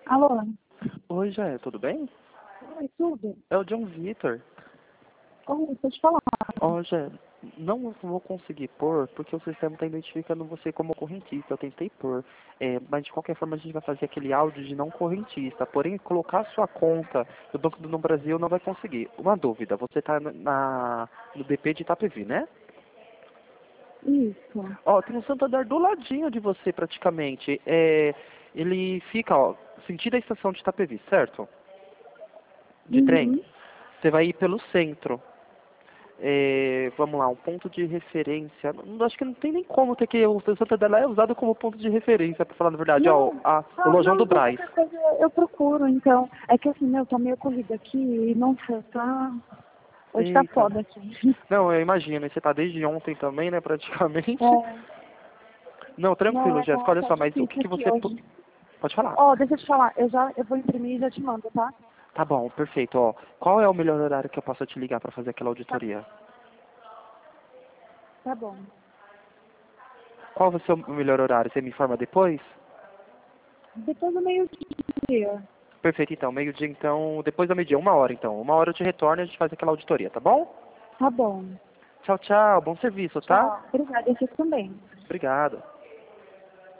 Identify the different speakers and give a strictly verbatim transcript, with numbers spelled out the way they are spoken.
Speaker 1: Alô?
Speaker 2: Oi, Jé, tudo bem?
Speaker 1: Oi, tudo?
Speaker 2: É o John Vitor.
Speaker 1: Oi, deixa eu te falar.
Speaker 2: Ó, Jé, não vou conseguir pôr porque o sistema está identificando você como correntista. Eu tentei pôr, é, mas de qualquer forma a gente vai fazer aquele áudio de não correntista. Porém, colocar a sua conta no Banco do no Brasil não vai conseguir. Uma dúvida, você está na, no B P de Itapevi, né?
Speaker 1: Isso.
Speaker 2: Ó, tem um Santander do ladinho de você praticamente. É, ele fica, ó, sentido a estação de Itapevi, certo? De trem.
Speaker 1: Uhum.
Speaker 2: Você vai ir pelo centro. É, vamos lá, um ponto de referência. Não, acho que não tem nem como ter que. O Santander lá é usado como ponto de referência, pra falar a verdade. Ó,
Speaker 1: Não,
Speaker 2: a, o
Speaker 1: ah,
Speaker 2: Lojão
Speaker 1: não,
Speaker 2: do
Speaker 1: então
Speaker 2: Brás.
Speaker 1: qualquer coisa eu procuro, então. É que assim, meu, tá meio corrido aqui e não sei, tá... Hoje tá
Speaker 2: Eita.
Speaker 1: foda aqui.
Speaker 2: Não, eu imagino. E você tá desde ontem também, né, praticamente.
Speaker 1: É,
Speaker 2: Não,
Speaker 1: não,
Speaker 2: tranquilo,
Speaker 1: é, tá,
Speaker 2: Jéssica. Olha
Speaker 1: tá
Speaker 2: só, mas o que,
Speaker 1: difícil
Speaker 2: que
Speaker 1: aqui
Speaker 2: você. pu-
Speaker 1: hoje.
Speaker 2: Pode falar.
Speaker 1: Ó, deixa eu te falar, eu já, eu vou imprimir e já te mando, tá?
Speaker 2: Tá bom, perfeito. Ó, qual é o melhor horário que eu posso te ligar pra fazer aquela
Speaker 1: Tá,
Speaker 2: auditoria?
Speaker 1: tá bom.
Speaker 2: Qual vai ser o melhor horário? Você me informa depois?
Speaker 1: Depois do meio-dia.
Speaker 2: Perfeito, então. Meio-dia, então. Depois da meio-dia, uma hora, então. Uma hora eu te retorno e a gente faz aquela auditoria, tá bom?
Speaker 1: Tá bom.
Speaker 2: Tchau, tchau. Bom serviço, tá?
Speaker 1: Tchau. Obrigada, você também.
Speaker 2: Obrigado.